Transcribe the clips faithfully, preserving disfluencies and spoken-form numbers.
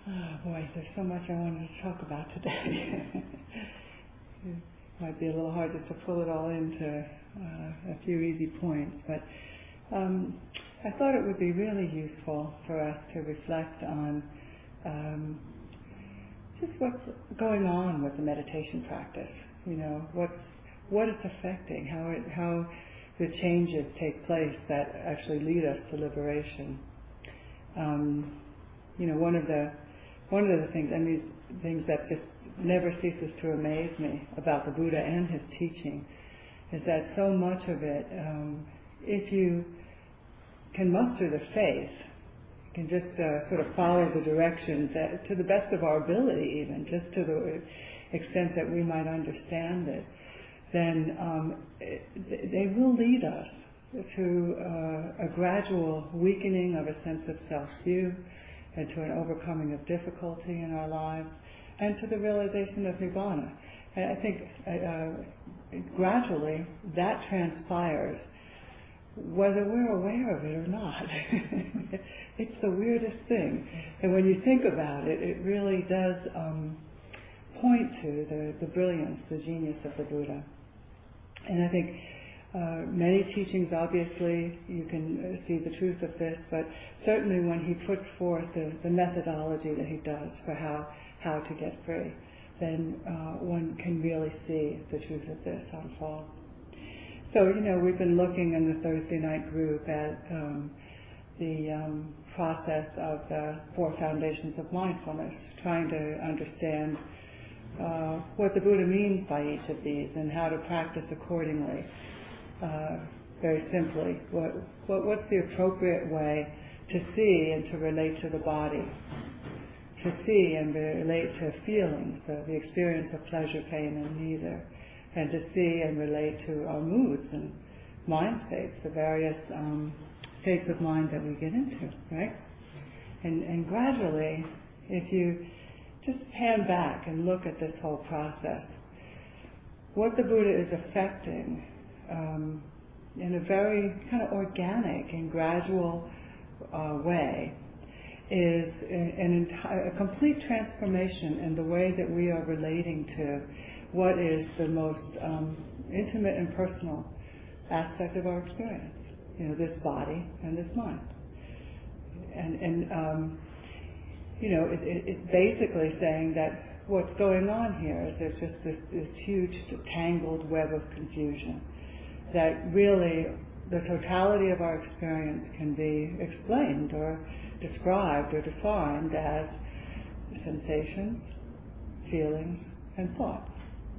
Oh boy, there's so much I wanted to talk about today. It might be a little hard just to pull it all into uh, a few easy points, but um, I thought it would be really useful for us to reflect on um, just what's going on with the meditation practice. You know, what's what it's affecting, how it how the changes take place that actually lead us to liberation. Um, you know, one of the one of the things, and these things that just never ceases to amaze me about the Buddha and his teaching, is that so much of it, um, if you can muster the faith, you can just uh, sort of follow the directions that, to the best of our ability, even just to the extent that we might understand it, then um, it, they will lead us to uh, a gradual weakening of a sense of self-view, and to an overcoming of difficulty in our lives, and to the realization of Nibbana. And I think uh, gradually that transpires whether we're aware of it or not. It's the weirdest thing. And when you think about it, it really does um, point to the, the brilliance, the genius of the Buddha. And I think Uh, many teachings, obviously, you can uh, see the truth of this, but certainly when he puts forth the, the methodology that he does for how, how to get free, then uh, one can really see the truth of this unfold. So, you know, we've been looking in the Thursday night group at um, the um, process of the four foundations of mindfulness, trying to understand uh, what the Buddha means by each of these and how to practice accordingly. Uh, very simply, what, what, what's the appropriate way to see and to relate to the body, to see and relate to feelings, so the experience of pleasure, pain, and neither, and to see and relate to our moods and mind states, the various um, states of mind that we get into, right? And, and gradually, if you just pan back and look at this whole process, what the Buddha is affecting Um, in a very kind of organic and gradual uh, way is an entire, a complete transformation in the way that we are relating to what is the most um, intimate and personal aspect of our experience, you know, this body and this mind. And, and um, you know, it, it, it's basically saying that what's going on here is there's just this, this huge tangled web of confusion, that really the totality of our experience can be explained or described or defined as sensations, feelings, and thoughts.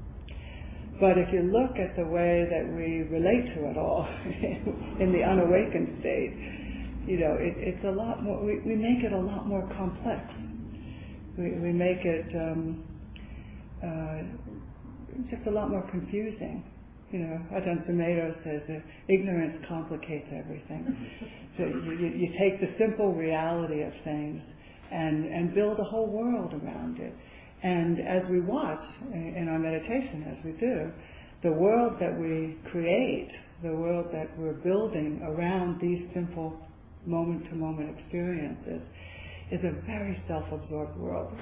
But if you look at the way that we relate to it all in the unawakened state, you know, it, it's a lot more, we, we make it a lot more complex. We, we make it um, uh, just a lot more confusing. You know, Ajahn Sumedho says that ignorance complicates everything. So you, you, you take the simple reality of things and, and build a whole world around it. And as we watch in our meditation, as we do, the world that we create, the world that we're building around these simple moment-to-moment experiences is a very self-absorbed world.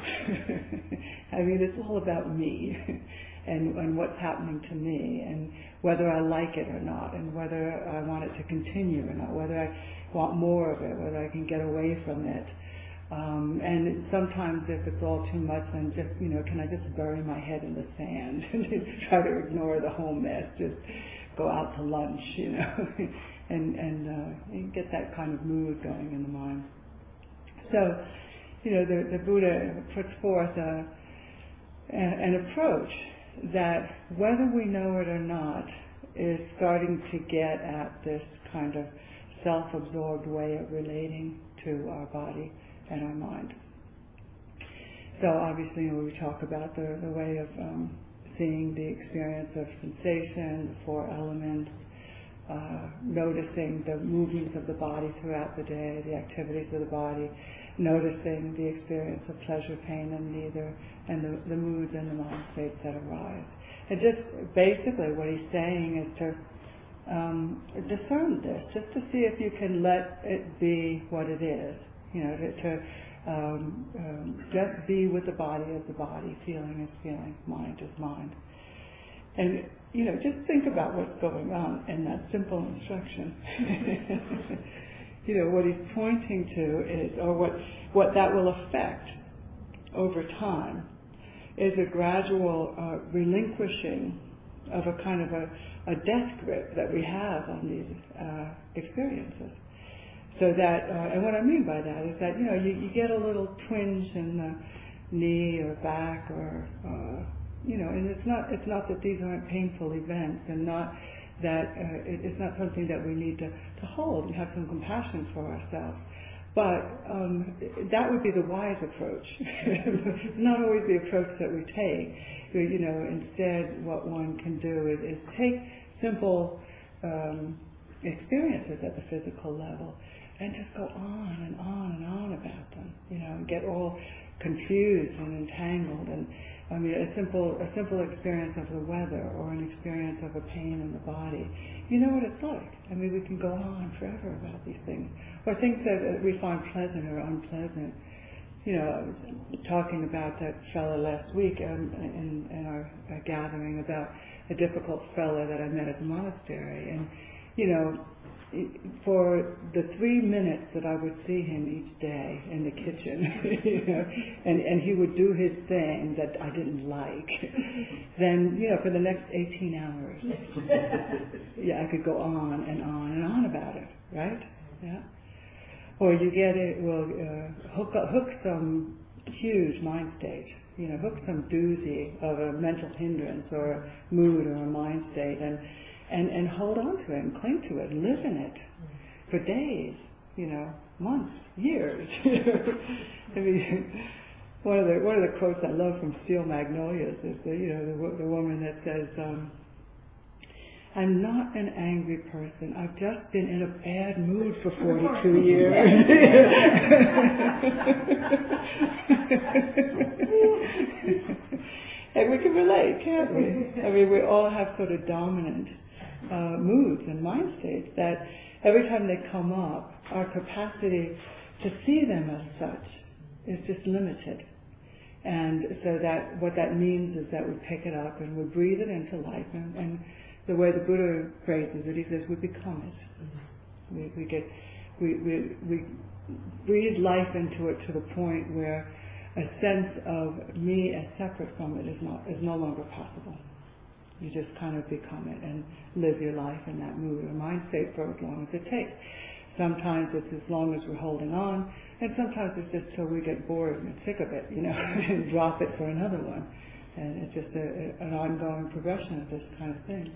I mean, it's all about me. And, and what's happening to me, and whether I like it or not, and whether I want it to continue or not, whether I want more of it, whether I can get away from it. Um, and sometimes if it's all too much, then just, you know, can I just bury my head in the sand and try to ignore the whole mess, just go out to lunch, you know, and, and uh, you get that kind of mood going in the mind. So, you know, the, the Buddha puts forth a, a, an approach that, whether we know it or not, is starting to get at this kind of self-absorbed way of relating to our body and our mind. So obviously, you know, we talk about the, the way of um, seeing the experience of sensation, the four elements, uh, noticing the movements of the body throughout the day, the activities of the body, noticing the experience of pleasure, pain, and neither, and the, the moods and the mind states that arise. And just basically what he's saying is to um, discern this, just to see if you can let it be what it is, you know, to, to Um, um, just be with the body as the body, feeling as feeling, mind as mind. And, you know, just think about what's going on in that simple instruction. You know, what he's pointing to is, or what, what that will affect over time, is a gradual uh, relinquishing of a kind of a, a death grip that we have on these uh, experiences. So that, uh, and what I mean by that is that, you know, you, you get a little twinge in the knee or back or, uh, you know, and it's not, it's not that these aren't painful events, and not that uh, it, it's not something that we need to, to hold and have some compassion for ourselves. But um, that would be the wise approach. Not always the approach that we take. You know, instead, what one can do is, is take simple um, experiences at the physical level and just go on and on and on about them. You know, and get all confused and entangled. And I mean, a simple a simple experience of the weather or an experience of a pain in the body. You know what it's like. I mean, we can go on forever about these things. Or things that we find pleasant or unpleasant. You know, I was talking about that fellow last week um, in, in our uh, gathering about a difficult fellow that I met at the monastery. And, you know, for the three minutes that I would see him each day in the kitchen, you know, and, and he would do his thing that I didn't like, then, you know, for the next eighteen hours, yeah, I could go on and on and on about it, right? Yeah. Or you get it, well, uh, hook, hook some huge mind state, you know, hook some doozy of a mental hindrance or a mood or a mind state, and And, and hold on to it and cling to it and live in it for days, you know, months, years. I mean, one of the one of the quotes I love from Steel Magnolias is the you know the, the woman that says, um, "I'm not an angry person. I've just been in a bad mood for forty-two years." And we can relate, can't we? I mean, we all have sort of dominant Uh, moods and mind states that every time they come up, our capacity to see them as such is just limited. And so that what that means is that we pick it up and we breathe it into life. And, and the way the Buddha phrases it, he says we become it. We, we get we, we we breathe life into it to the point where a sense of me as separate from it is not is no longer possible. You just kind of become it and live your life in that mood or mind state for as long as it takes. Sometimes it's as long as we're holding on, and sometimes it's just till we get bored and sick of it, you know, and drop it for another one. And it's just a, a, an ongoing progression of this kind of thing.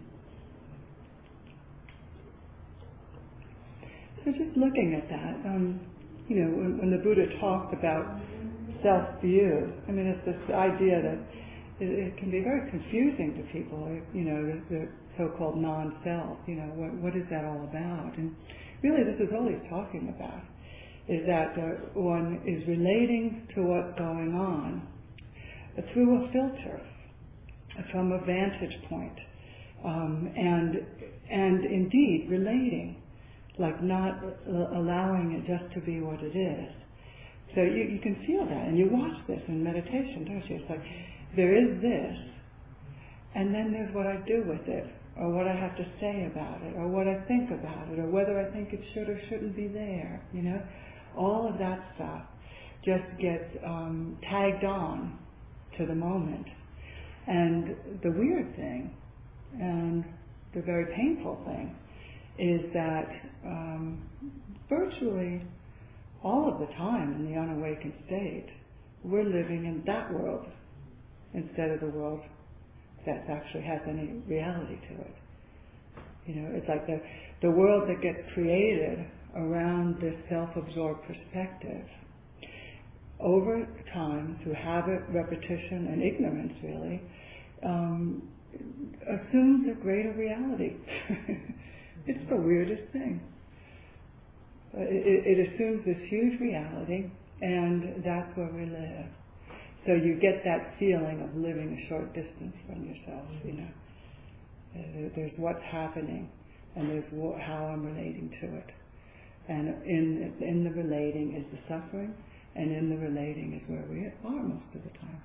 So just looking at that, um, you know, when, when the Buddha talked about self-view, I mean, it's this idea that it can be very confusing to people, you know, the, the so-called non-self, you know, what, what is that all about? And really this is all he's talking about, is that uh, one is relating to what's going on through a filter, from a vantage point, um, and, and indeed relating, like not uh, allowing it just to be what it is. So you, you can feel that, and you watch this in meditation, don't you? It's like, there is this, and then there's what I do with it, or what I have to say about it, or what I think about it, or whether I think it should or shouldn't be there, you know? All of that stuff just gets um, tagged on to the moment. And the weird thing, and the very painful thing, is that um, virtually all of the time in the unawakened state, we're living in that world instead of the world that actually has any reality to it. You know, it's like the, the world that gets created around this self-absorbed perspective over time, through habit, repetition, and ignorance really, um, assumes a greater reality. It's the weirdest thing. It, it assumes this huge reality, and that's where we live. So you get that feeling of living a short distance from yourself, you know. There's what's happening, and there's how I'm relating to it. And in in the relating is the suffering, And in the relating is where we are most of the time.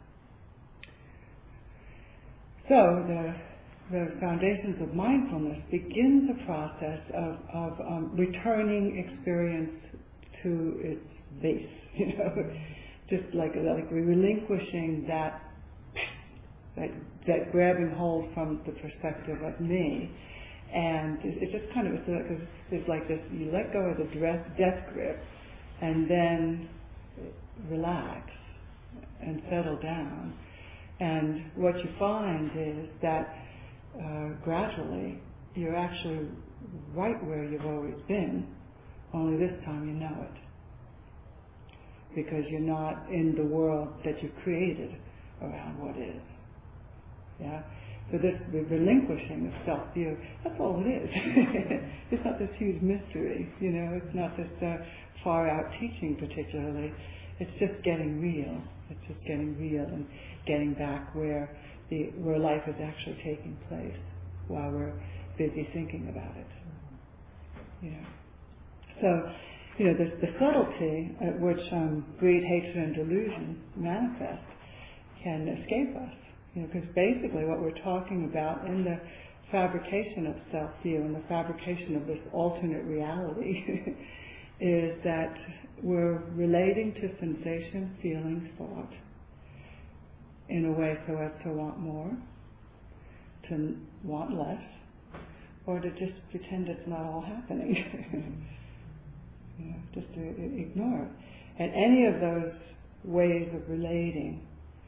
So the the foundations of mindfulness begins a process of, of um, returning experience to its base, you know, just like like relinquishing that that that grabbing hold from the perspective of me, and it, it just kind of it's like, it's like this: you let go of the dress, death grip, and then relax and settle down. And what you find is that uh, gradually you're actually right where you've always been, only this time you know it. Because you're not in the world that you created around what is. Yeah? So this the relinquishing of self-view, that's all it is. It's not this huge mystery, you know, it's not this uh, far-out teaching particularly. It's just getting real. It's just getting real and getting back where the where life is actually taking place while we're busy thinking about it. You know. So, you know, the, the subtlety at which um, greed, hatred, and delusion manifest can escape us. You know, because basically what we're talking about in the fabrication of self-view and the fabrication of this alternate reality is that we're relating to sensation, feeling, thought in a way so as to want more, to want less, or to just pretend it's not all happening. You know, just to ignore it. And any of those ways of relating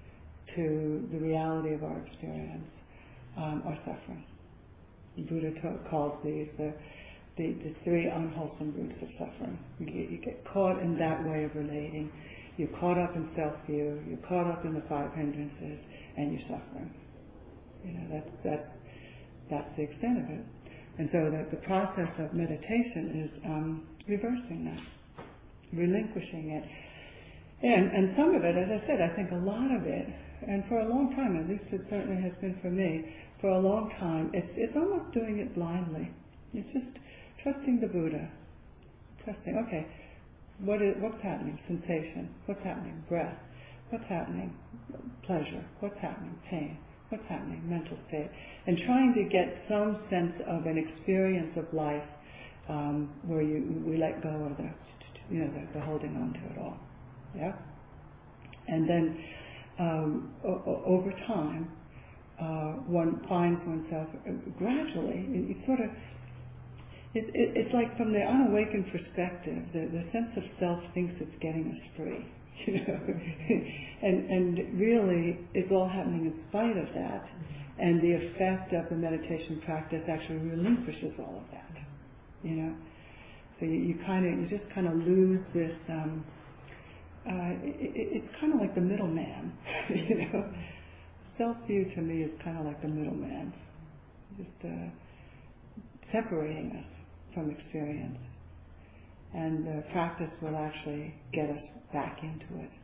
to the reality of our experience um, are suffering. The Buddha ta- calls these the, the, the three unwholesome roots of suffering. You get, you get caught in that way of relating. You're caught up in self-view. You're caught up in the five hindrances, and you're suffering. You know, that's that's that's the extent of it. And so that the process of meditation is um, reversing that, relinquishing it. And, and some of it, as I said, I think a lot of it, and for a long time, at least it certainly has been for me, for a long time, it's, it's almost doing it blindly. It's just trusting the Buddha. Trusting, okay, what is, what's happening? Sensation. What's happening? Breath. What's happening? Pleasure. What's happening? Pain. What's happening? Mental state. And trying to get some sense of an experience of life um, where you we let go of the, you know, the, the holding on to it all. Yeah? And then um, o- o- over time, uh, one finds oneself uh, gradually, it, it sort of, it, it, it's like from the unawakened perspective, the, the sense of self thinks it's getting us free. You know, and and really, it's all happening in spite of that, and the effect of the meditation practice actually relinquishes all of that. You know, so you, you kind of you just kind of lose this. Um, uh, it, it's kind of like the middleman. You know, self-view to me is kind of like the middleman, just uh, separating us from experience. And the practice will actually get us back into it.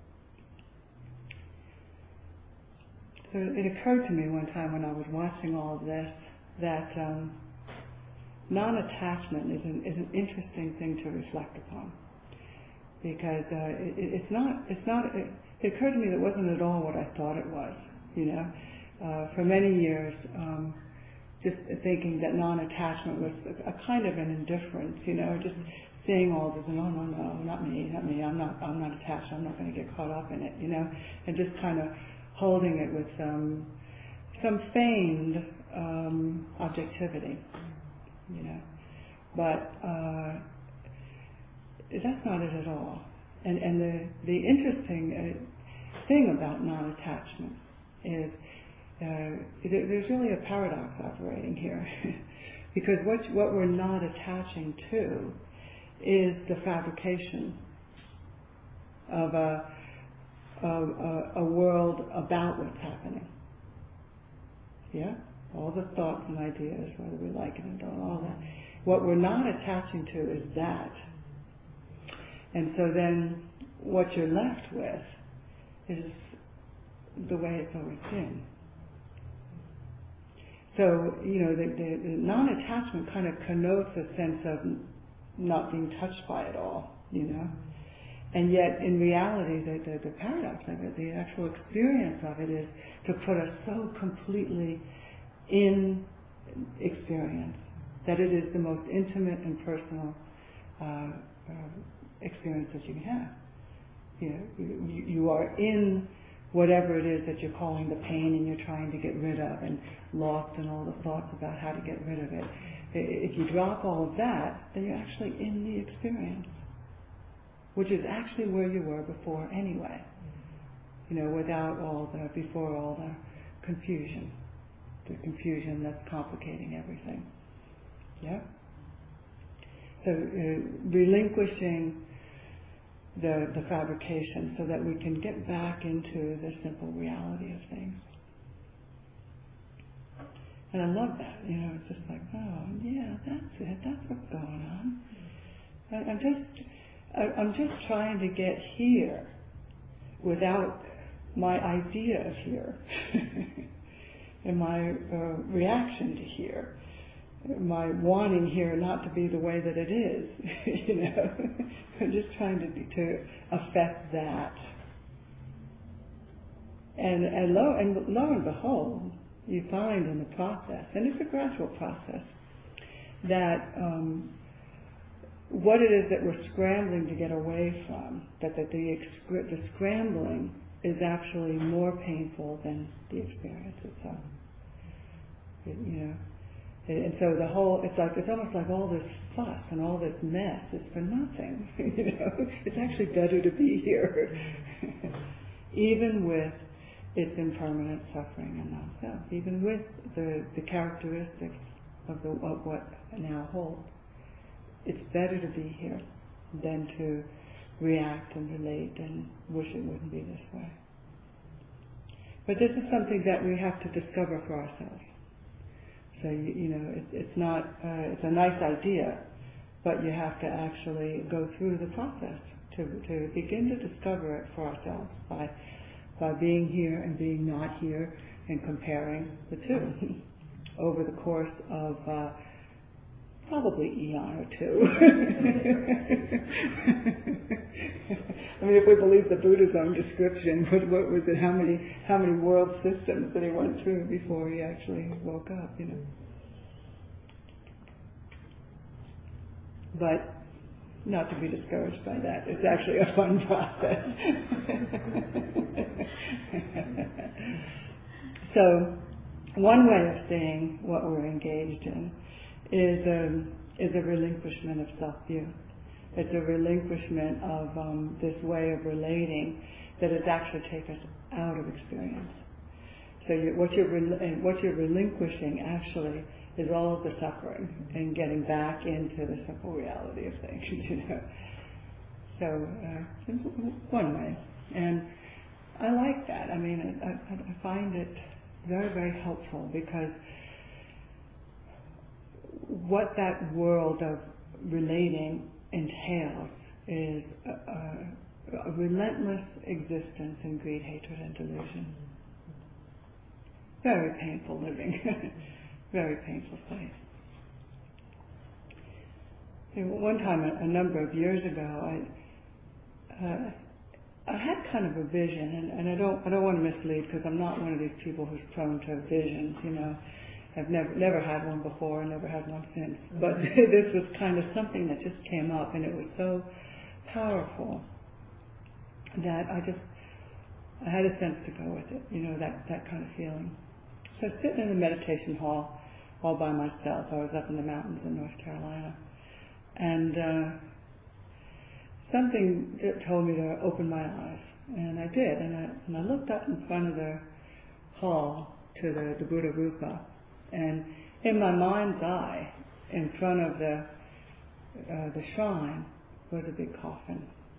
So it occurred to me one time when I was watching all of this that um, non-attachment is an, is an interesting thing to reflect upon, because uh, it, it's not. It's not. It, it occurred to me that it wasn't at all what I thought it was. You know, uh, for many years, um, just thinking that non-attachment was a, a kind of an indifference. You know, just seeing all this, no, no, no, not me, not me, I'm not, I'm not attached, I'm not going to get caught up in it, you know, and just kind of holding it with some, some feigned um, objectivity, you know, but uh, that's not it at all. And and the the interesting uh, thing about non-attachment is uh, there, there's really a paradox operating here, because what what we're not attaching to is the fabrication of a, of a, a world about what's happening. Yeah? All the thoughts and ideas, whether we like it or don't, all that. What we're not attaching to is that. And so then what you're left with is the way it's always been. So, you know, the, the, the non-attachment kind of connotes a sense of not being touched by it all, you know. And yet, in reality, the, the, the paradox of it, the actual experience of it is to put us so completely in experience that it is the most intimate and personal uh, uh, experience that you can have. You know, you, you are in whatever it is that you're calling the pain and you're trying to get rid of, and lost in all the thoughts about how to get rid of it. If you drop all of that, then you're actually in the experience, which is actually where you were before anyway. You know, without all the, before all the confusion, the confusion that's complicating everything. Yeah? So uh, relinquishing the, the fabrication so that we can get back into the simple reality of things. And I love that, you know, it's just like, oh, yeah, that's it, that's what's going on. I, I'm just, I, I'm just trying to get here without my idea of here, and my uh, reaction to here, my wanting here not to be the way that it is, you know. I'm just trying to, to affect that. And, and, lo, and lo and behold, you find in the process, and it's a gradual process, that um, what it is that we're scrambling to get away from, that, that the, excri- the scrambling is actually more painful than the experience itself. It, you know, and so the whole, it's like, it's almost like all this fuss and all this mess is for nothing. You know, it's actually better to be here, even with its impermanent suffering and non-self, even with the, the characteristics of, the, of what now holds. It's better to be here than to react and relate and wish it wouldn't be this way. But this is something that we have to discover for ourselves. So, you, you know, it, it's not, uh, it's a nice idea, but you have to actually go through the process to, to begin to discover it for ourselves by by being here and being not here and comparing the two over the course of uh, probably eon or two. I mean, if we believe the Buddha's own description, what, what was it? How many how many world systems that he went through before he actually woke up? You know. But not to be discouraged by that. It's actually a fun process. So, one way of seeing what we're engaged in is a, is a relinquishment of self-view. It's a relinquishment of um, this way of relating that has actually taken us out of experience. So you, what, you're rel- what you're relinquishing actually is all of the suffering and getting back into the simple reality of things, you know. So, uh, one way. And I like that. I mean, I, I find it very, very helpful because what that world of relating entails is a, a, a relentless existence in greed, hatred, and delusion. Very painful living. Very painful place. One time, a, a number of years ago, I uh, I had kind of a vision, and, and I don't I don't want to mislead because I'm not one of these people who's prone to visions. You know, I've never never had one before, and never had one since. But this was kind of something that just came up, and it was so powerful that I just I had a sense to go with it. You know, that that kind of feeling. So I was sitting in the meditation hall all by myself. I was up in the mountains in North Carolina. And uh, something told me to open my eyes. And I did. And I, and I looked up in front of the hall to the, the Buddha Rupa. And in my mind's eye, in front of the, uh, the shrine, was a big coffin.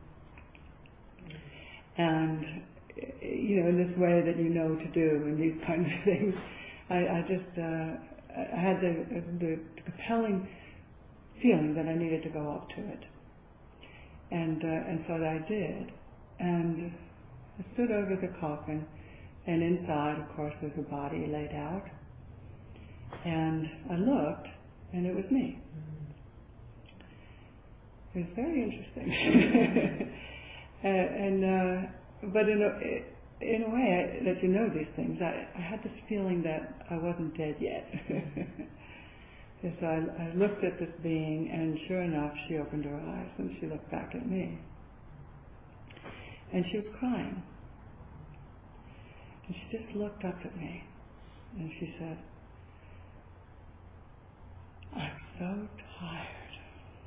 And, you know, in this way that you know to do in these kinds of things, I, I just... Uh, I had the, the compelling feeling that I needed to go up to it. And uh, and so I did. And I stood over the coffin, and inside, of course, was a body laid out. And I looked, and it was me. It was very interesting. and uh, but in a, in a way, I, that you know these things, I, I had this feeling that I wasn't dead yet. And so I, I looked at this being, and sure enough, she opened her eyes and she looked back at me. And she was crying. And she just looked up at me and she said, "I'm so tired."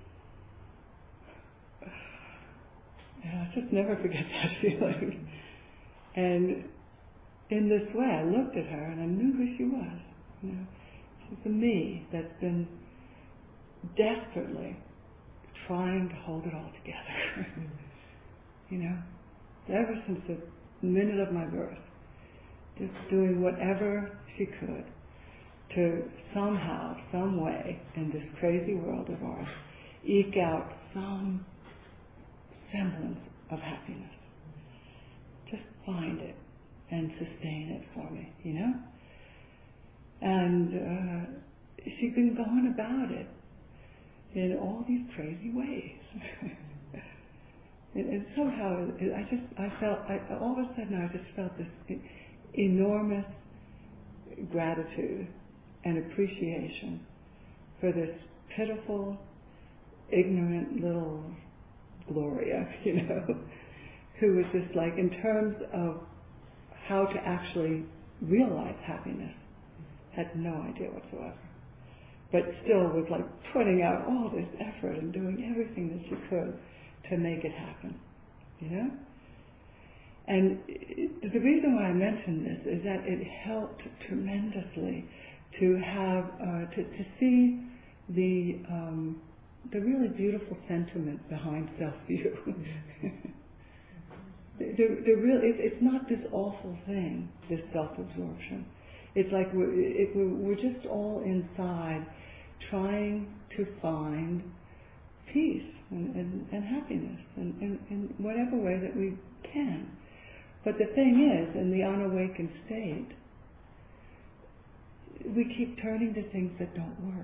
And I'll just never forget that feeling. And in this way, I looked at her and I knew who she was. You know, she's a me that's been desperately trying to hold it all together. You know, ever since the minute of my birth, just doing whatever she could to somehow, some way, in this crazy world of ours, eke out some semblance of happiness. Just find it and sustain it for me, you know? And uh, she'd been going about it in all these crazy ways. and, and somehow, it, I just, I felt, I, all of a sudden I just felt this enormous gratitude and appreciation for this pitiful, ignorant little Gloria, you know, who was just like, in terms of how to actually realize happiness, had no idea whatsoever. But still was like putting out all this effort and doing everything that she could to make it happen, you know? And it, the reason why I mention this is that it helped tremendously to have, uh, to, to see the um, the really beautiful sentiment behind self-view. the, the real, it, it's not this awful thing, this self-absorption. It's like we're, it, we're, we're just all inside trying to find peace and, and, and happiness in, in, in whatever way that we can. But the thing is, in the unawakened state, we keep turning to things that don't work.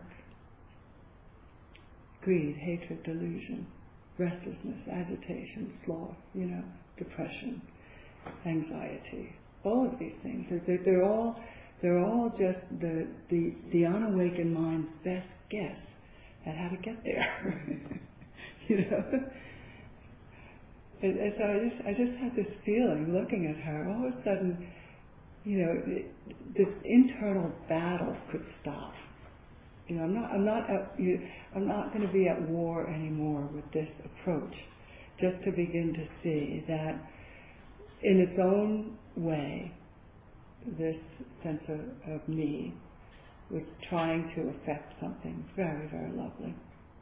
Greed, hatred, delusion, restlessness, agitation, sloth, you know, depression, anxiety. All of these things, they're, they're all they're all just the, the the unawakened mind's best guess at how to get there. You know. And, and so I just I just had this feeling looking at her. All of a sudden, you know, it, this internal battle could stop. You know, I'm not, I'm not, at, you, I'm not going to be at war anymore with this approach. Just to begin to see that, in its own way, this sense of, of me was trying to affect something very, very lovely.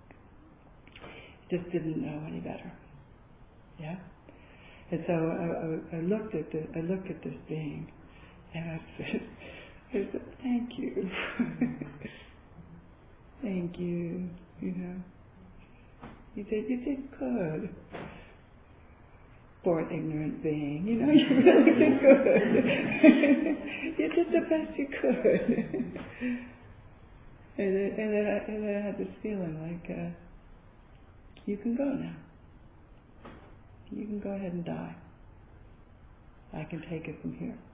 Just didn't know any better. Yeah. And so I, I, I looked at the, I looked at this being, and I said, I said, "Thank you." Thank you, you know. You did, you did good. For an ignorant being, you know, you really did good. You did the best you could. and, then, and, then I, and then I had this feeling like, uh, you can go now. You can go ahead and die. I can take it from here.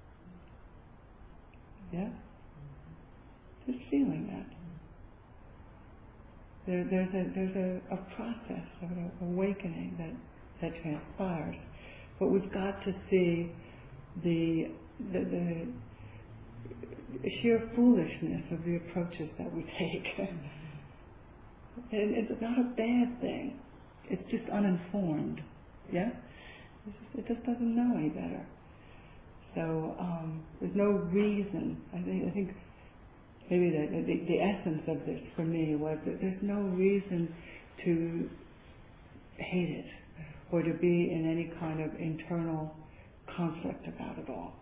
Yeah? Just feeling that. There, there's a there's a, a process of an awakening that, that transpires, but we've got to see the, the the sheer foolishness of the approaches that we take. And it's not a bad thing. It's just uninformed. Yeah, it's just, it just doesn't know any better. So um, there's no reason. I think I think. Maybe the, the, the essence of this for me was that there's no reason to hate it or to be in any kind of internal conflict about it all.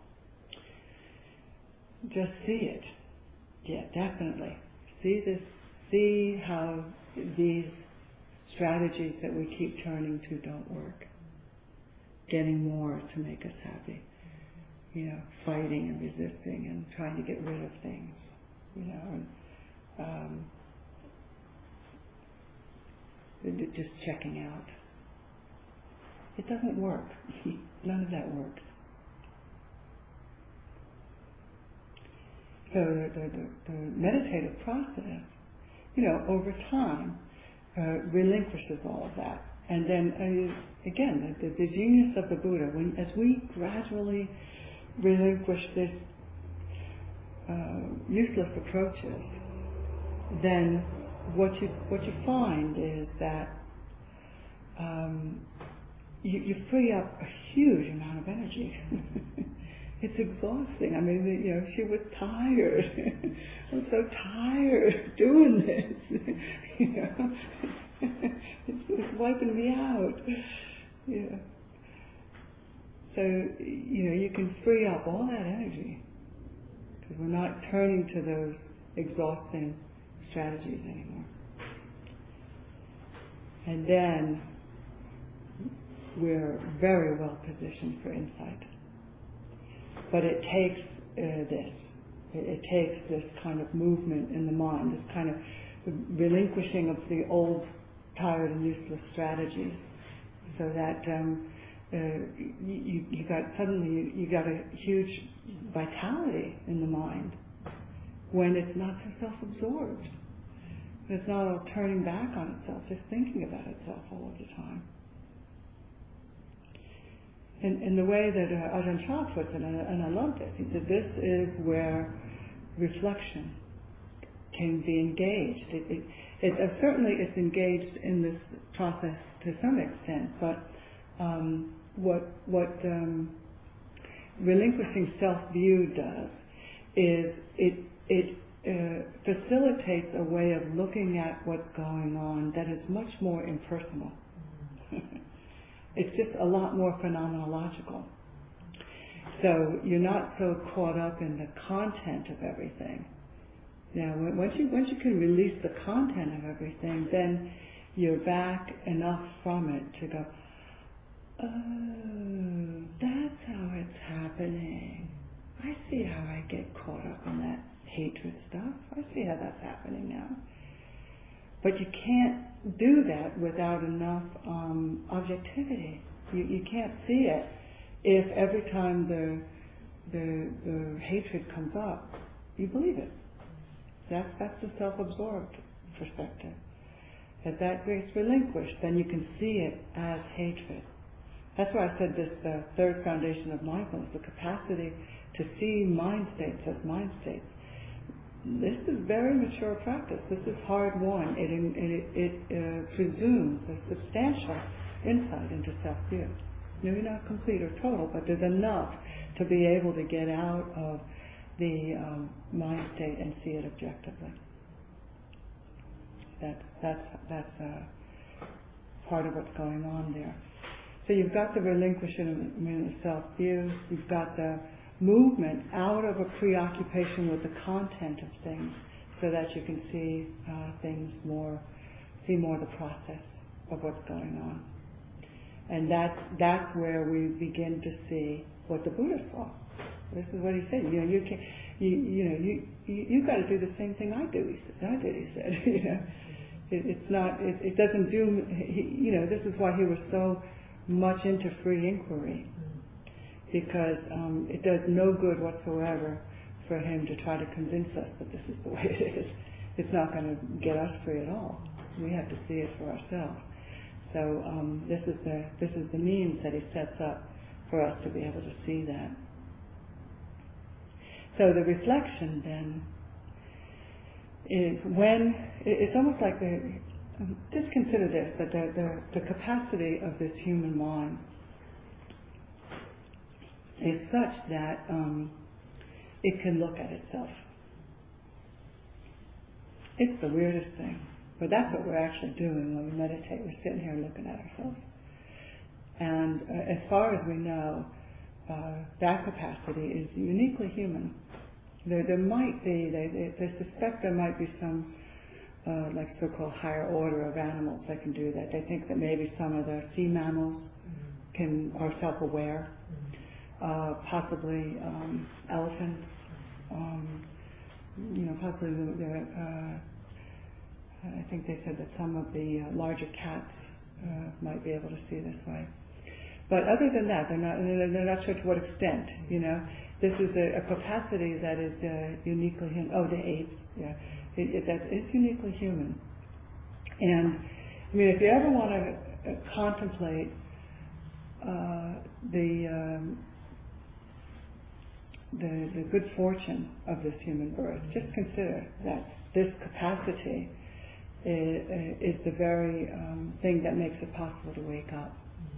Just see it. Yeah, definitely. See this, see how these strategies that we keep turning to don't work. Getting more to make us happy. You know, fighting and resisting and trying to get rid of things. You know, and, um, just checking out. It doesn't work. None of that works. So the, the, the, the meditative process, you know, over time, uh, relinquishes all of that. And then, uh, again, the, the genius of the Buddha, when, as we gradually relinquish this uh, useless approaches, then what you what you find is that um, you, you free up a huge amount of energy. It's exhausting. I mean, you know, she was tired. I'm so tired doing this. You know, it's, it's wiping me out. Yeah. So, you know, you can free up all that energy because we're not turning to those exhausting strategies anymore. And then we're very well positioned for insight. But it takes uh, this. It, it takes this kind of movement in the mind, this kind of relinquishing of the old, tired and useless strategies, so that um, uh, you, you got suddenly you, you got a huge vitality in the mind when it's not so self-absorbed. It's not all turning back on itself, just thinking about itself all of the time. In, in the way that uh, Ajahn Chah puts it, and I, and I love this, he said, this is where reflection can be engaged. It, it, it, uh, certainly it's engaged in this process to some extent, but um, what, what um, relinquishing self-view does is it, it uh, facilitates a way of looking at what's going on that is much more impersonal. It's just a lot more phenomenological. So you're not so caught up in the content of everything. Now, once you once you can release the content of everything, then you're back enough from it to go, oh, that's how it's happening. I see how I get caught up in that hatred stuff. I see how that's happening now. But you can't do that without enough um, objectivity. You, you can't see it if every time the, the the hatred comes up, you believe it. That's that's the self-absorbed perspective. As that gets relinquished, then you can see it as hatred. That's why I said this the third foundation of mindfulness, the capacity to see mind states as mind states. This is very mature practice. This is hard won. It, it, it uh, presumes a substantial insight into self-view. Maybe not complete or total, but there's enough to be able to get out of the um, mind state and see it objectively. That, that's that's uh, part of what's going on there. So you've got the relinquishing of self-view. You've got the movement out of a preoccupation with the content of things, so that you can see uh, things more, see more the process of what's going on. And that's that's where we begin to see what the Buddha saw. This is what he said. You know, you can, you you know, you you you've got to do the same thing I do. He said, I did. He said, you know, it, it's not. It, it doesn't do. He, you know, this is why he was so much into free inquiry. Because um, it does no good whatsoever for him to try to convince us that this is the way it is. It's not going to get us free at all. We have to see it for ourselves. So um, this is the this is the means that he sets up for us to be able to see that. So the reflection then is when it's almost like the just consider this, that the, the, the capacity of this human mind is such that um, it can look at itself. It's the weirdest thing, but that's what we're actually doing when we meditate. We're sitting here looking at ourselves. And uh, as far as we know, uh, that capacity is uniquely human. There, there might be, they, they, they suspect there might be some uh, like so-called higher order of animals that can do that. They think that maybe some of the sea mammals can are self-aware. Uh, possibly um, elephants, um, you know, possibly the, the uh, I think they said that some of the uh, larger cats uh, might be able to see this way. But other than that, they're not, they're not sure to what extent, you know. This is a, a capacity that is uh, uniquely human. Oh, the apes, yeah. It, it, that, it's uniquely human. And, I mean, if you ever want to uh, contemplate uh, the, um, the the good fortune of this human birth, just consider that this capacity is, is the very um, thing that makes it possible to wake up.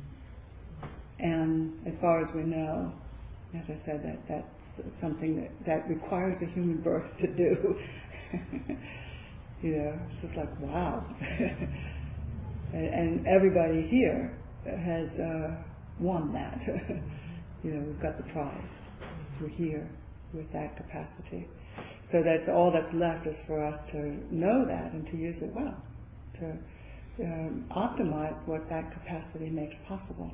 And as far as we know, as I said, that that's something that, that requires a human birth to do. You know, it's just like, wow. and, and everybody here has uh, won that. You know, we've got the prize. We're here with that capacity. So that's all that's left is for us to know that and to use it well, to um, optimize what that capacity makes possible.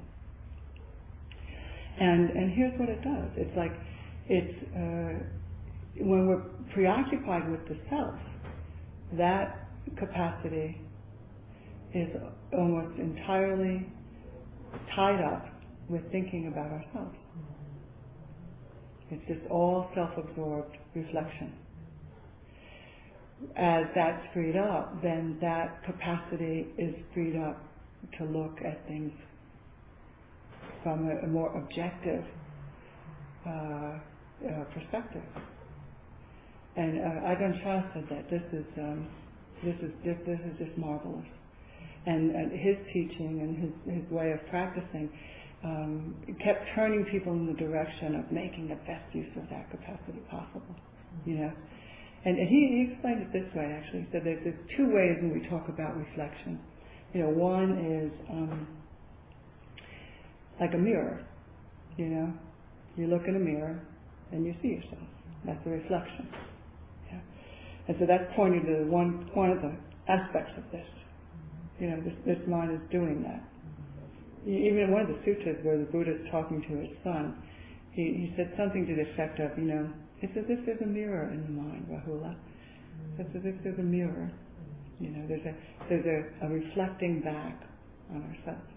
And and here's what it does. It's like, it's uh, when we're preoccupied with the self, that capacity is almost entirely tied up with thinking about ourselves. It's just all self-absorbed reflection. As that's freed up, then that capacity is freed up to look at things from a, a more objective uh, uh, perspective. And uh, Ajahn Chah said that this is um, this is this, this is just marvelous. And, and his teaching and his his way of practicing um, kept turning people in the direction of making the best use of that capacity possible. You know, and, and he, he explained it this way. Actually, he said there's, there's two ways when we talk about reflection. You know, one is um, like a mirror. You know, you look in a mirror and you see yourself. That's a reflection. Yeah. And so that's pointing to one one of the aspects of this. You know, this, this mind is doing that. Even in one of the sutras where the Buddha is talking to his son, he, he said something to the effect of, you know, it's as if there's a mirror in the mind, Rahula. It's as if there's a mirror. You know, there's a there's a, a reflecting back on ourselves.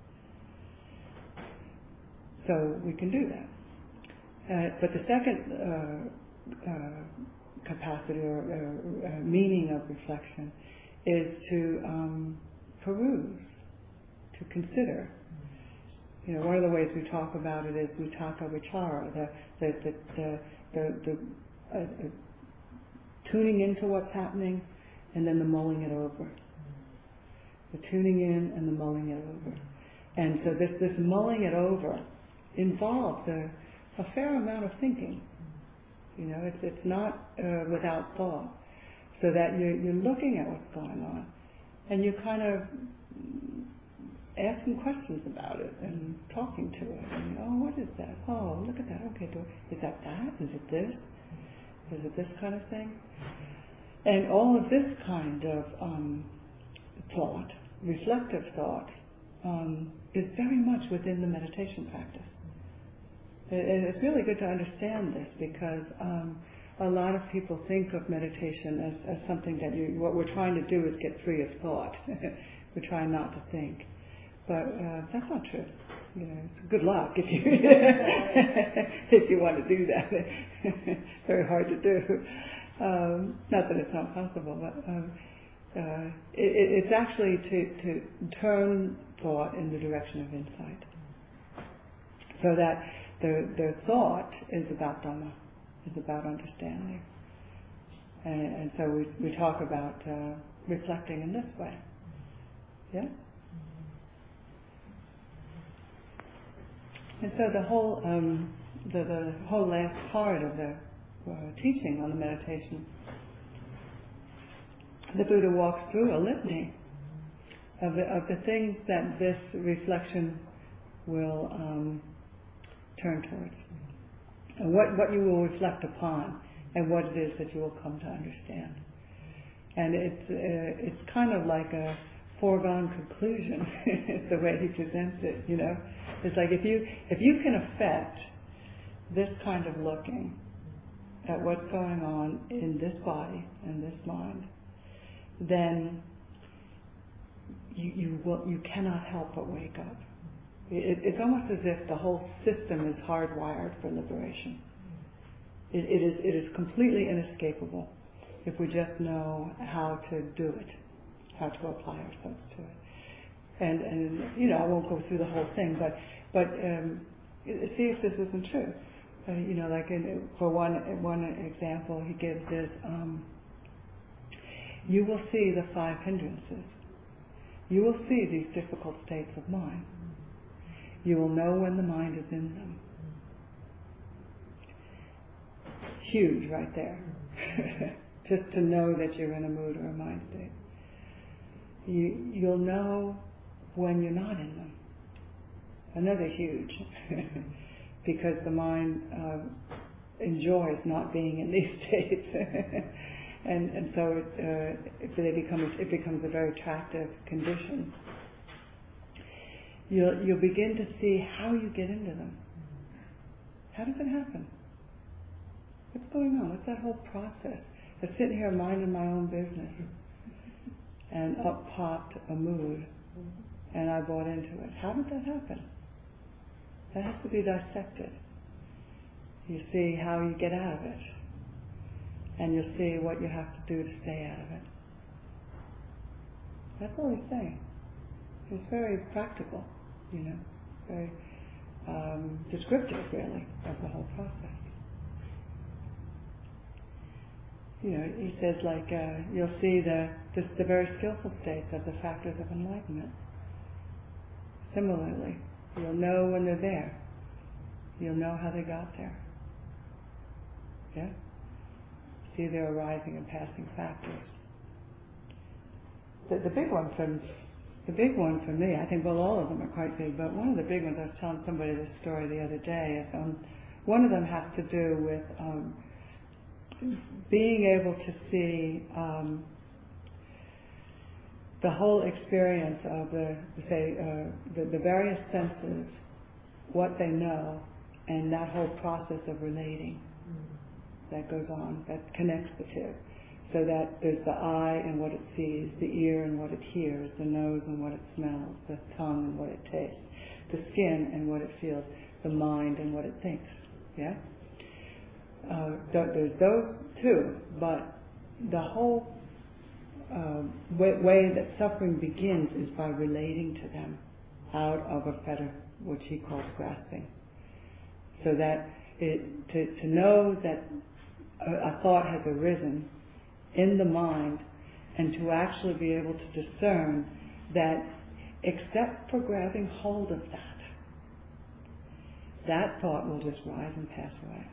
So we can do that. Uh, but the second uh, uh, capacity or uh, uh, meaning of reflection is to um, peruse, to consider. You know, one of the ways we talk about it is vitakka vichara, the the the the, the, the uh, uh, tuning into what's happening, and then the mulling it over. The tuning in and the mulling it over. And so this this mulling it over involves a, a fair amount of thinking. You know, it's it's not uh, without thought. So that you're, you're looking at what's going on, and you're kind of asking questions about it and talking to it. And, oh, what is that? Oh, look at that. Okay, do, is that that? Is it this? Is it this kind of thing? And all of this kind of um, thought, reflective thought, um, is very much within the meditation practice. And it's really good to understand this because um, a lot of people think of meditation as, as something that you, what we're trying to do is get free of thought. We're trying not to think. But uh, that's not true. You know, it's good luck if you if you want to do that. Very hard to do. Um, not that it's not possible, but um, uh, it, it's actually to, to turn thought in the direction of insight. So that the, the thought is about Dhamma. Is about understanding. And, and so we, we talk about uh, reflecting in this way. Yeah? And so the whole um, the, the whole last part of the uh, teaching on the meditation, the Buddha walks through a litany of the, of the things that this reflection will um, turn towards. And what, what you will reflect upon, and what it is that you will come to understand. And it's uh, it's kind of like a foregone conclusion, is the way he presents it, you know. It's like if you if you can affect this kind of looking at what's going on in this body and this mind, then you you will you cannot help but wake up. It, it's almost as if the whole system is hardwired for liberation. It, it is it is completely inescapable if we just know how to do it, how to apply ourselves to it. And and you know, I won't go through the whole thing, but but um, see if this isn't true. Uh, you know, like in, for one one example, he gives this. Um, you will see the five hindrances. You will see these difficult states of mind. You will know when the mind is in them. Huge, right there. Just to know that you're in a mood or a mind state. You you'll know when you're not in them. Another huge, because the mind uh, enjoys not being in these states, and and so it uh, if they become it becomes a very attractive condition. You'll you'll begin to see how you get into them. How does it happen? What's going on? What's that whole process? I'm sitting here minding my own business, and up popped a mood, and I bought into it. How did that happen? That has to be dissected. You see how you get out of it, and you'll see what you have to do to stay out of it. That's all he's saying. It's very practical, you know, very um, descriptive, really, of the whole process. You know, he says, like, uh, you'll see the, the the very skillful states of the factors of enlightenment. Similarly, you'll know when they're there. You'll know how they got there. Yeah? See their arising and passing factors. The, the big one from the big one for me, I think, well, all of them are quite big, but one of the big ones, I was telling somebody this story the other day. Is, um, one of them has to do with um, being able to see um, the whole experience of the, say, uh, the, the various senses, what they know, and that whole process of relating mm-hmm. that goes on, that connects the two. So that there's the eye and what it sees, the ear and what it hears, the nose and what it smells, the tongue and what it tastes, the skin and what it feels, the mind and what it thinks. Yeah? Uh, there's those two, but the whole uh, way, way that suffering begins is by relating to them out of a fetter, which he calls grasping. So that it, to, to know that a, a thought has arisen in the mind, and to actually be able to discern that except for grabbing hold of that, that thought will just rise and pass away.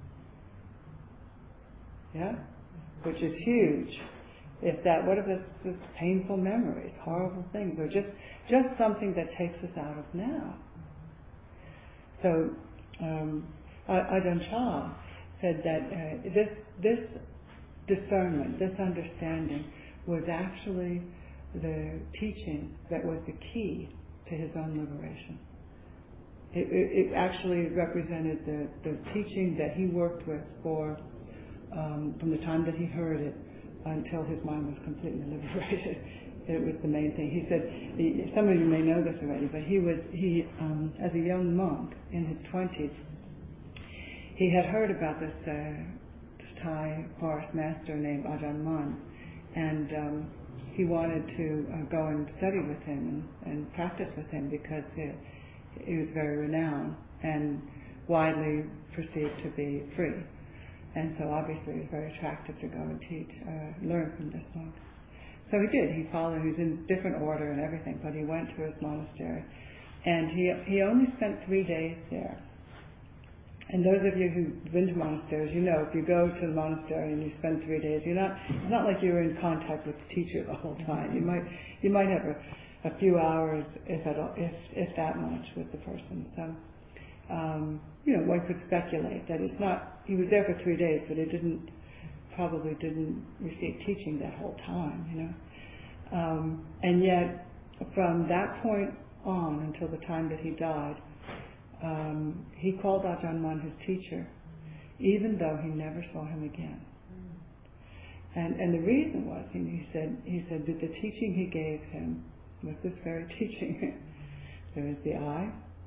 Yeah? Which is huge. If that, what if it's just painful memories, horrible things, or just, just something that takes us out of now. So, um, Ajahn Chah said that uh, this, this discernment, this understanding was actually the teaching that was the key to his own liberation. It, it, it actually represented the, the teaching that he worked with for um, from the time that he heard it until his mind was completely liberated. It was the main thing. He said, he, some of you may know this already, but he was he um, as a young monk in his twenties, he had heard about this. Uh, Thai forest master named Ajahn Mun, and um, he wanted to uh, go and study with him and, and practice with him because he, he was very renowned and widely perceived to be free. And so obviously it was very attractive to go and teach, uh, learn from this monk. So he did. He followed. He was in different order and everything, but he went to his monastery, and he he only spent three days there. And those of you who've been to monasteries, you know, if you go to the monastery and you spend three days, you're not, it's not like you're in contact with the teacher the whole time. You might, you might have a, a few hours, if at all, if, if that much, with the person. So, um, you know, one could speculate that it's not, he was there for three days, but he didn't, probably didn't receive teaching that whole time, you know. Um, and yet, from that point on until the time that he died, Um, he called Ajahn Mun his teacher, even though he never saw him again. And and the reason was, he, he said he said that the teaching he gave him was this very teaching. There was the eye,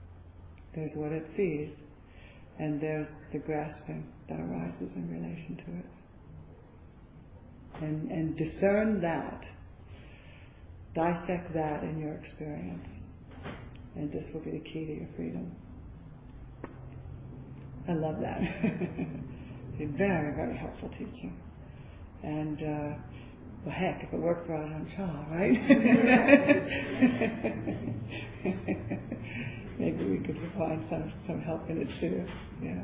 There's what it sees, and there's the grasping that arises in relation to it. And, and discern that, dissect that in your experience, and this will be the key to your freedom. I love that. It's a very, very helpful teaching. And, uh, well, heck, if it worked for Ajahn Chah, right? Maybe we could find some, some help in it too. Yeah.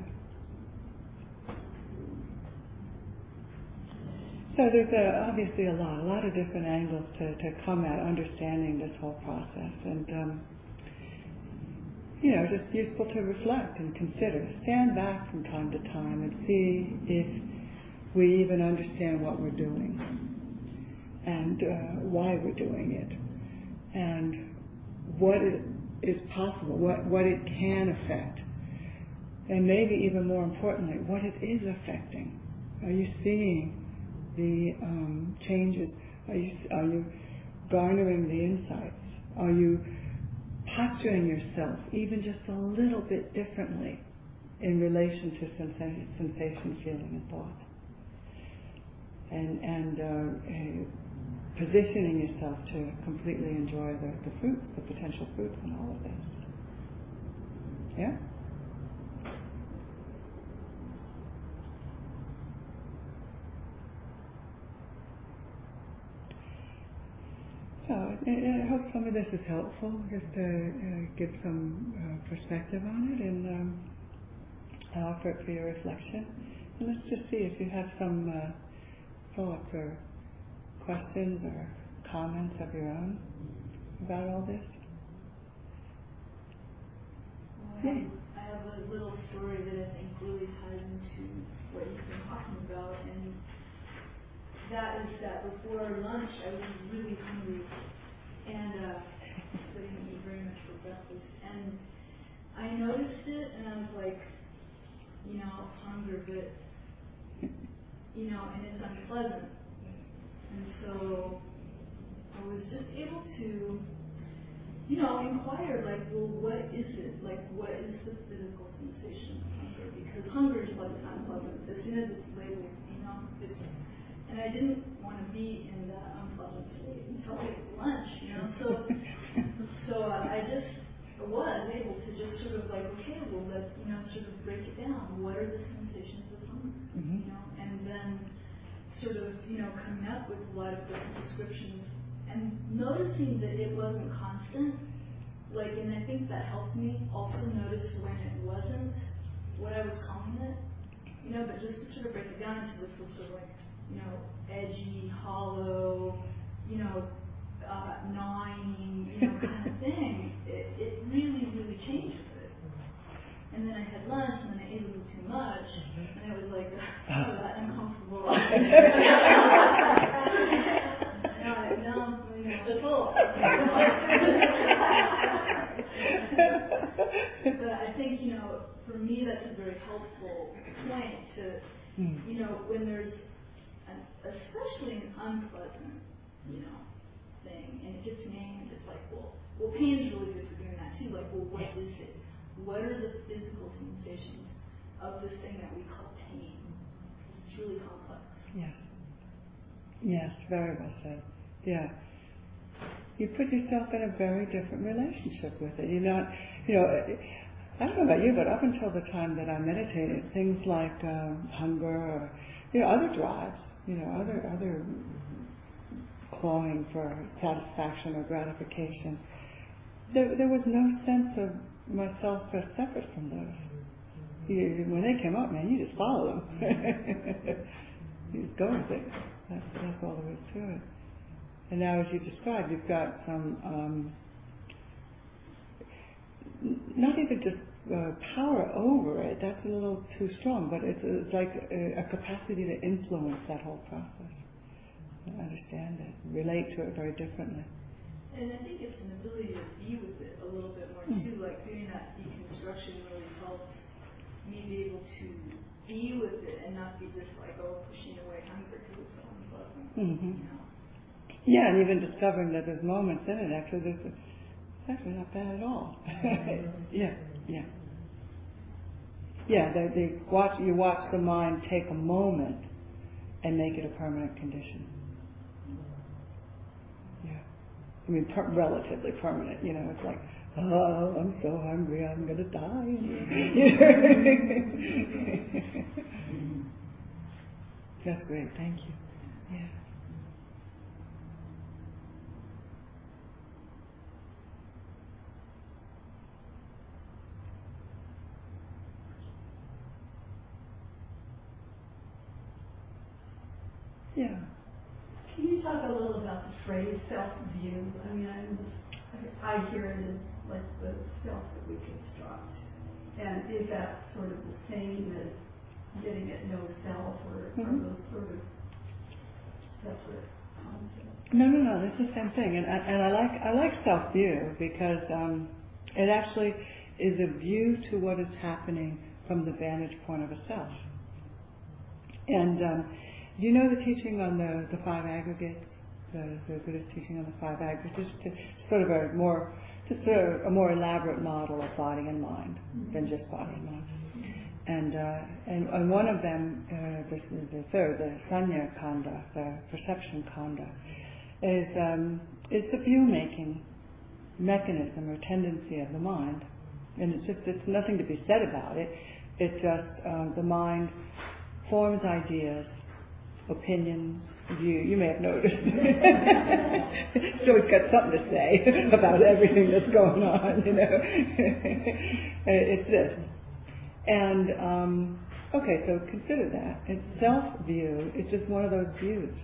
So there's a, obviously a lot, a lot of different angles to, to come at understanding this whole process. And, um, you know, just useful to reflect and consider. Stand back from time to time and see if we even understand what we're doing and uh, why we're doing it and what it is possible, what, what it can affect. And maybe even more importantly, what it is affecting. Are you seeing the um, changes? Are you, are you garnering the insights? Are you posturing yourself even just a little bit differently in relation to sensation, sensation feeling, and thought? And, and uh, uh, positioning yourself to completely enjoy the, the fruits, the potential fruits in all of this. Yeah? So I, I hope some of this is helpful, just to uh, give some uh, perspective on it, and um, I offer it for your reflection. And let's just see if you have some uh, thoughts or questions or comments of your own about all this. Well, I, I have a little story that I think really ties into what you've been talking about, and that is that before lunch I was really hungry, and uh, I didn't eat very much for breakfast, and I noticed it, and I was like, you know, hunger, but, you know, and it's unpleasant, and so I was just able to, you know, inquire, like, well, what is it? Like, what is the physical sensation of hunger? Because hunger is like unpleasant. As soon as it's labeled, you know, it's, and I didn't want to be in that unpleasant state until I ate lunch, you know. So, so uh, I just was able to just sort of like, okay, well, let's, you know, sort of break it down. What are the sensations of hunger? Mm-hmm. You know, and then sort of, you know, coming up with a lot of different descriptions and noticing that it wasn't constant. Like, and I think that helped me also notice when it wasn't what I was calling it. You know, but just to sort of break it down into this sort of like, you know, edgy, hollow, you know, uh, gnawing, you know, kind of thing, it, it really, really changes it. And then I had lunch, and then I ate a little too much, and it was like, oh, that uncomfortable. now, now I'm, you know, the full. But I think, you know, for me, that's a very helpful point to, you know, when there's especially an unpleasant, you know, thing, and it gets named, it's like, well, well, pain's really good for doing that too. Like, well, what is it? What are the physical sensations of this thing that we call pain? It's really complex. Yes. Yes, very well said. Yeah. You put yourself in a very different relationship with it. You're not, you know, I don't know about you, but up until the time that I meditated, things like um, hunger or, you know, other drives, you know, other other clawing for satisfaction or gratification. There, there was no sense of myself as separate from those. You, when they came up, man, you just follow them. You just go with it. That's, that's all there is to it. And now, as you described, you've got some, um, not even just uh, power over it, that's a little too strong, but it's, it's like a, a capacity to influence that whole process, and understand it, relate to it very differently. And I think it's an ability to be with it a little bit more too, like doing that deconstruction really helps me be able to be with it and not be just like, oh, pushing away hunger because it's so unpleasant. Mm-hmm. You know? Yeah, and even discovering that there's moments in it, actually, there's a, it's actually not bad at all. yeah, yeah. yeah, they, they watch, you watch the mind take a moment and make it a permanent condition. Yeah. I mean, per- relatively permanent, you know, it's like, oh, I'm so hungry, I'm going to die. That's great, thank you. Yeah. Yeah. Can you talk a little about the phrase self-view? I mean, I'm, I hear it as like the self that we construct. And is that sort of the same as getting at no self, or mm-hmm. are those sort of separate concepts? No, no, no, it's the same thing. And I, and I like I like self-view because um, it actually is a view to what is happening from the vantage point of a self. And um, do you know the teaching on the, the five aggregates? The, the Buddhist teaching on the five aggregates, just to, sort of a more, just a, a more elaborate model of body and mind mm-hmm. than just body and mind. And uh, and, and one of them, uh, the, the third, the Sanya Kanda, the perception Kanda, is um, is the view-making mechanism or tendency of the mind, and it's just it's nothing to be said about it. It's just uh, the mind forms ideas, opinions, view. You may have noticed. So it's got something to say about everything that's going on, you know. It's this. And, um, okay, so consider that. It's self-view. It's just one of those views.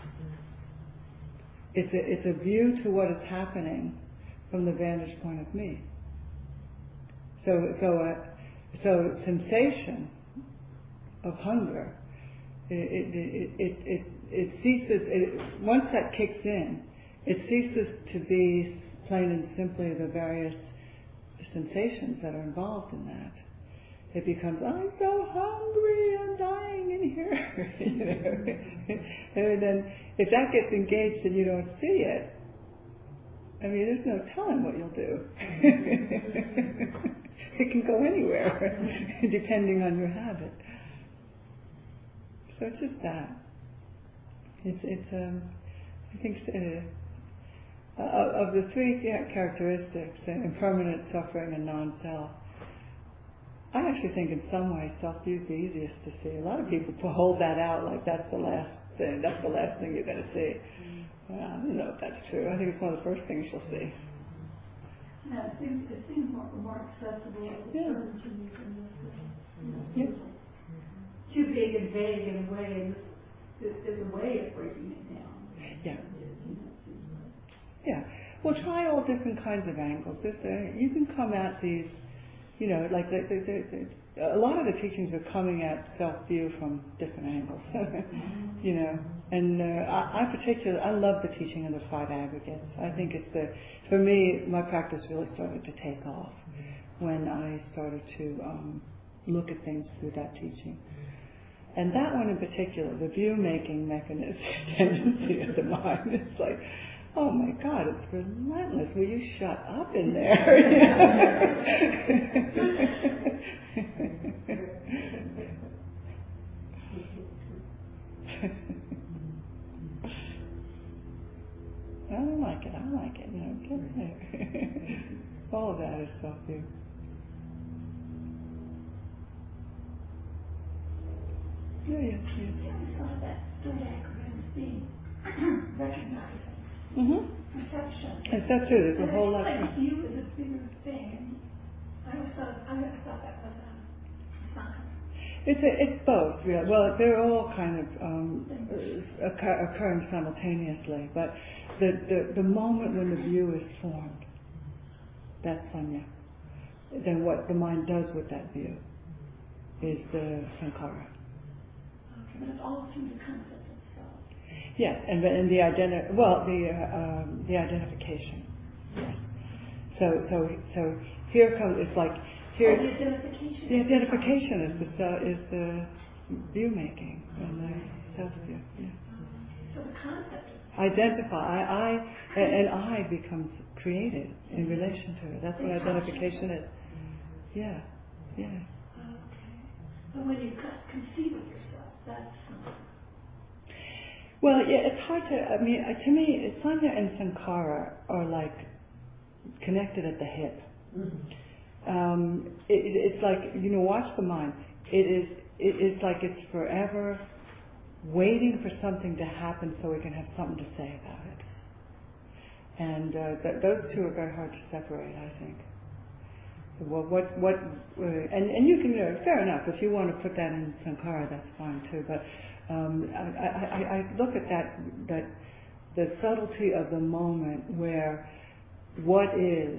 It's a, it's a view to what is happening from the vantage point of me. So, so, uh, so sensation of hunger, It it, it, it, it ceases, it, once that kicks in, it ceases to be plain and simply the various sensations that are involved in that. It becomes, I'm so hungry, I'm dying in here. You know? And then if that gets engaged and you don't see it, I mean, there's no telling what you'll do. It can go anywhere, depending on your habit. So it's just that. It's, it's um, I think, uh, of the three characteristics, uh, impermanent, suffering, and non-self, I actually think in some ways self-view is the easiest to see. A lot of people hold that out like that's the last thing, that's the last thing you're going to see. Well, I don't know if that's true. I think it's one of the first things you'll see. Yeah, it seems, it seems more, more accessible as a yeah. term to me than this. You know, yeah. Too big and vague in a way, and there's a way of breaking it down. Yeah. Yeah. Well, try all different kinds of angles. There's a, you can come at these, you know, like the, the, the, the, a lot of the teachings are coming at self-view from different angles, you know. And uh, I, I particularly, I love the teaching of the five aggregates. I think it's the, for me, my practice really started to take off when I started to um, look at things through that teaching. And that one in particular, the view-making mechanism, tendency of the mind, it's like, oh my God, it's relentless. Will you shut up in there? I don't like it, I like it, you know, get there. All of that is self-view. Yeah, yeah, yeah. I saw that third acronym as being recognizing, mm-hmm. perception. It's that too. There's a whole lot. Like view is a bigger thing. I always thought I always thought that was a sign. It's a, it's both. Yeah. Well, they're all kind of um, occur, occurring simultaneously. But the, the the moment when the view is formed, that's sanya. Then what the mind does with that view is the sankhara. But it's all through the concept of self. Yes, and the, and the identi- well, the uh, um, the identification. Yes. So so so here comes it's like here. Oh, the identification. The identification is the uh, is the view making and the self view. Yeah. So the concept. Identify. I, I and I becomes created in relation to it. That's what identification is. Yeah. Yeah. So when you co- conceive of yourself, that's something. Well, yeah, it's hard to, I mean, uh, to me, Sanya and Sankara are like connected at the hip. Mm-hmm. Um, it, it's like, you know, watch the mind. It is, it is like it's forever waiting for something to happen so we can have something to say about it. And uh, th- those two are very hard to separate, I think. Well, what, what, uh, and, and you can, you know, fair enough, if you want to put that in Sankara, that's fine too, but um, I, I, I look at that, that, the subtlety of the moment where what is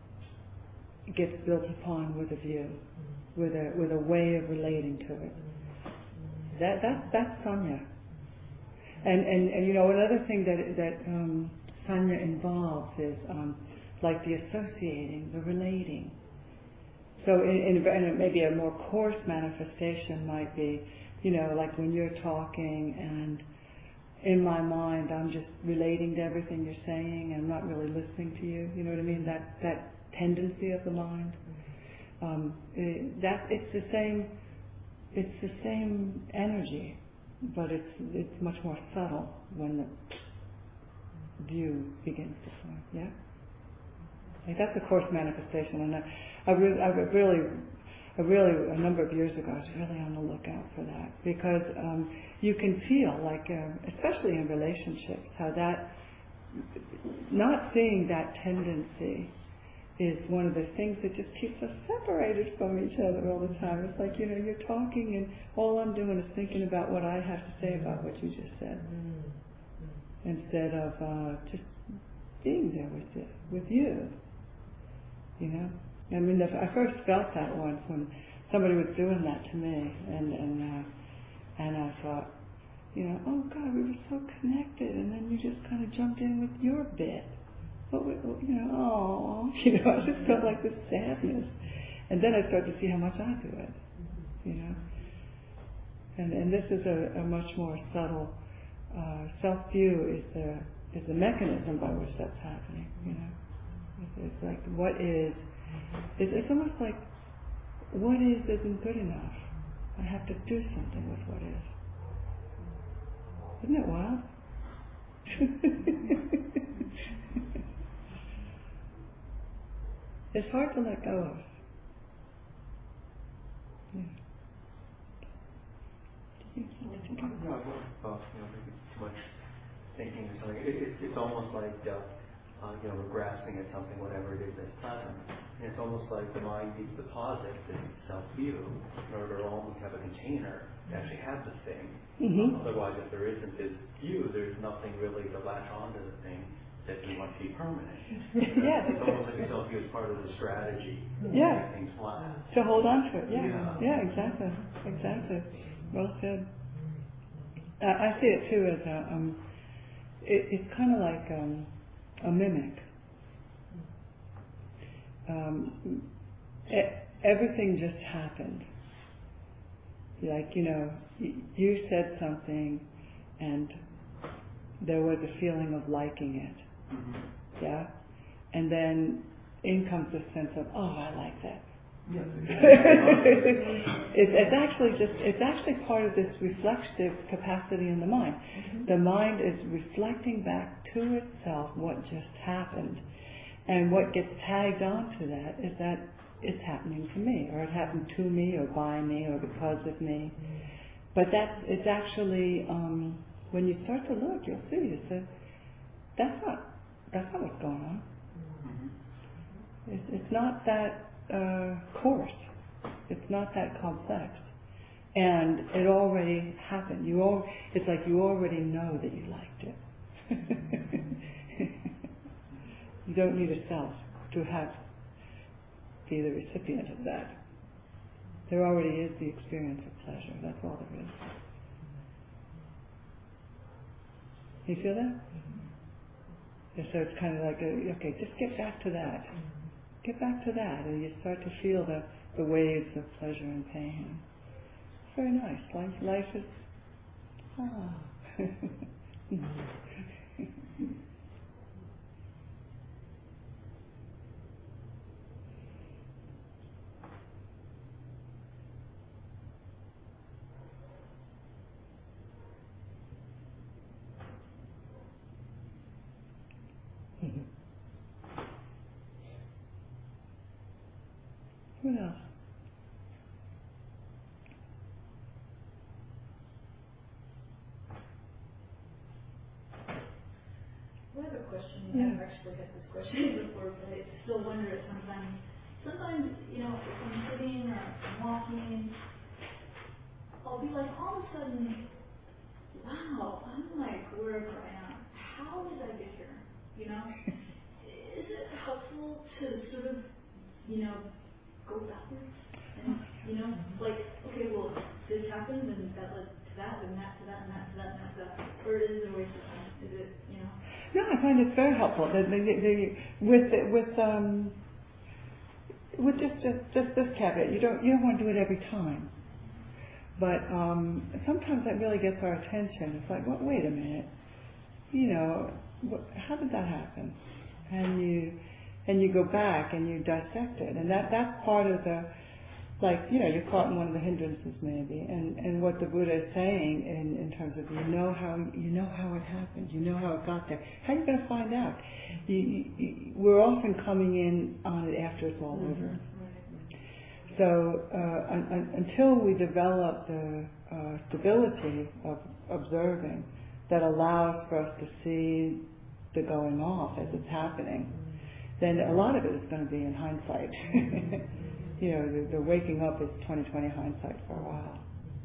gets built upon with a view, with a, with a way of relating to it. That, that, that's Sanya. And, and, and, you know, another thing that, that um, Sanya involves is um, like the associating, the relating. So in, in, in maybe a more coarse manifestation might be, you know, like when you're talking and in my mind I'm just relating to everything you're saying and I'm not really listening to you. You know what I mean? That that tendency of the mind. Um, it, that it's the same. It's the same energy, but it's it's much more subtle when the view begins to form. Yeah. Like that's a coarse manifestation, and I, I, really, I really, I really, a number of years ago, I was really on the lookout for that because um, you can feel like, uh, especially in relationships, how that not seeing that tendency is one of the things that just keeps us separated from each other all the time. It's like, you know, you're talking and all I'm doing is thinking about what I have to say about what you just said, mm-hmm. instead of uh, just being there with you, with you. You know, I mean, the, I first felt that once when somebody was doing that to me, and and uh, and I thought, you know, oh God, we were so connected, and then you just kind of jumped in with your bit. But we, you know, oh, you know, I just felt like this sadness, and then I started to see how much I do it. You know, and and this is a, a much more subtle uh, self-view is the is the mechanism by which that's happening. You know. It's like what is, it's, it's almost like what is isn't good enough. I have to do something with what is. Isn't it wild? It's hard to let go of. Yeah. No, I won't about, you know, maybe too much thinking or something. It, it, it's almost like uh, Uh, you know, we're grasping at something, whatever it is that's present. And it's almost like the mind needs to deposit this self-view in order to almost have a container to actually have the thing. Mm-hmm. Otherwise, if there isn't this view, there's nothing really to latch onto the thing that you want to be permanent. Yeah. It's almost like the self-view is part of the strategy yeah. to make things flat. To hold on to it, yeah. Yeah, yeah exactly. Exactly. Well said. Uh, I see it too as a, um, it, it's kind of like, um, a mimic. Um, e- everything just happened. Like, you know, y- you said something and there was a feeling of liking it. Mm-hmm. Yeah? And then in comes the sense of, oh, I like that. Yeah. it's, it's actually just, it's actually part of this reflexive capacity in the mind. Mm-hmm. The mind is reflecting back to itself what just happened. And what gets tagged onto that is that it's happening to me, or it happened to me, or by me, or because of me. Mm-hmm. But that's, it's actually, um, when you start to look, you'll see, it's a, that's not, that's not what's going on. Mm-hmm. It's, it's not that uh, coarse. It's not that complex. And it already happened. You all, it's like you already know that you liked it. You don't need a self to have be the recipient of that. There already is the experience of pleasure. That's all there is. You feel that? Yeah, so it's kind of like, a, okay, just get back to that. Get back to that, and you start to feel the, the waves of pleasure and pain. It's very nice. Life, life is, ah. What else? I have a question. Yeah. I've actually had this question before, but I still wonder it sometimes. Sometimes, you know, if I'm sitting or I'm walking, I'll be like, all of a sudden, wow, I'm like wherever I am. How did I get here? You know? Is it helpful to sort of, you know, go backwards? And, you know, like, okay, well, this happened and that led to that and that to that and that to that and that to that. Or is it a waste of time? Is it, you know? No, I find it's very helpful. The, the, the, with with um, with just, just just this caveat, you don't you don't want to do it every time. But um, sometimes that really gets our attention. It's like, well, wait a minute, you know, what, how did that happen? And you and you go back and you dissect it, and that that's part of the, like, you know, you're caught in one of the hindrances maybe, and, and what the Buddha is saying in, in terms of you know how you know how it happened, you know how it got there. How are you going to find out? You, you, you, we're often coming in on it after it's all Mm-hmm. over. So uh, un, un, until we develop the uh, stability of observing that allows for us to see the going off as it's happening, then a lot of it is going to be in hindsight. You know, the, the waking up is twenty twenty hindsight for a while.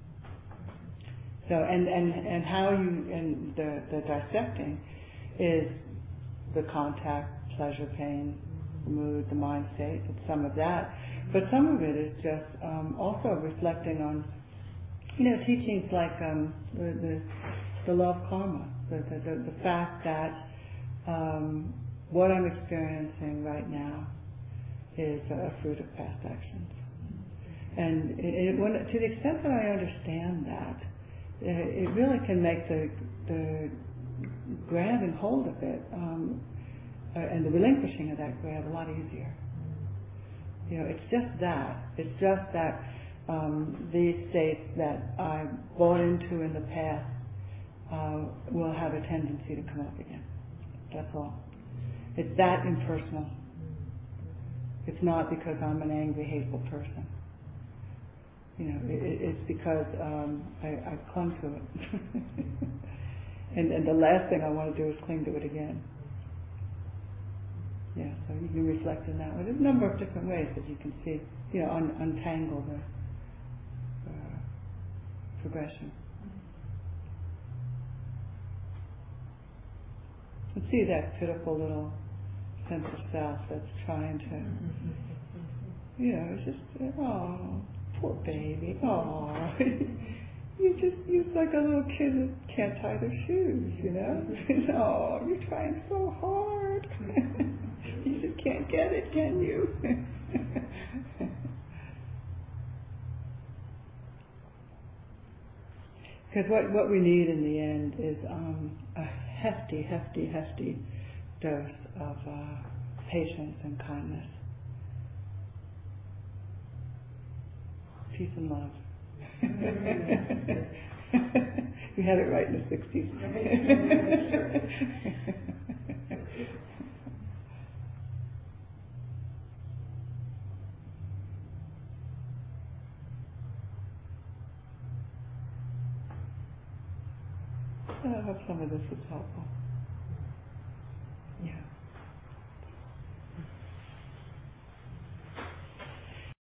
So, and, and, and how you, and the, the dissecting is the contact, pleasure, pain, the mood, the mind state, it's some of that. But some of it is just um, also reflecting on, you know, teachings like um, the, the, the law of karma, the, the, the, the fact that um, what I'm experiencing right now is a fruit of past actions. And it, it, when, to the extent that I understand that, it, it really can make the, the grabbing hold of it um, uh, and the relinquishing of that grab a lot easier. You know, it's just that. It's just that um, these states that I bought into in the past uh, will have a tendency to come up again. That's all. It's that impersonal. It's not because I'm an angry, hateful person. You know, it, it's because um, I, I clung to it. and, and the last thing I want to do is cling to it again. Yeah, so you can reflect in that way. There's a number of different ways that you can see, you know, un, untangle the uh, progression. And see that pitiful little sense of self that's trying to, you know, it's just, oh, poor baby, oh. You just, you're like a little kid that can't tie their shoes, you know? Oh, you're trying so hard. You just can't get it, can you? Because what, what we need in the end is um, a hefty, hefty, hefty dose of uh, patience and kindness. Peace and love. We had it right in the sixties. I hope some of this was helpful. Yeah.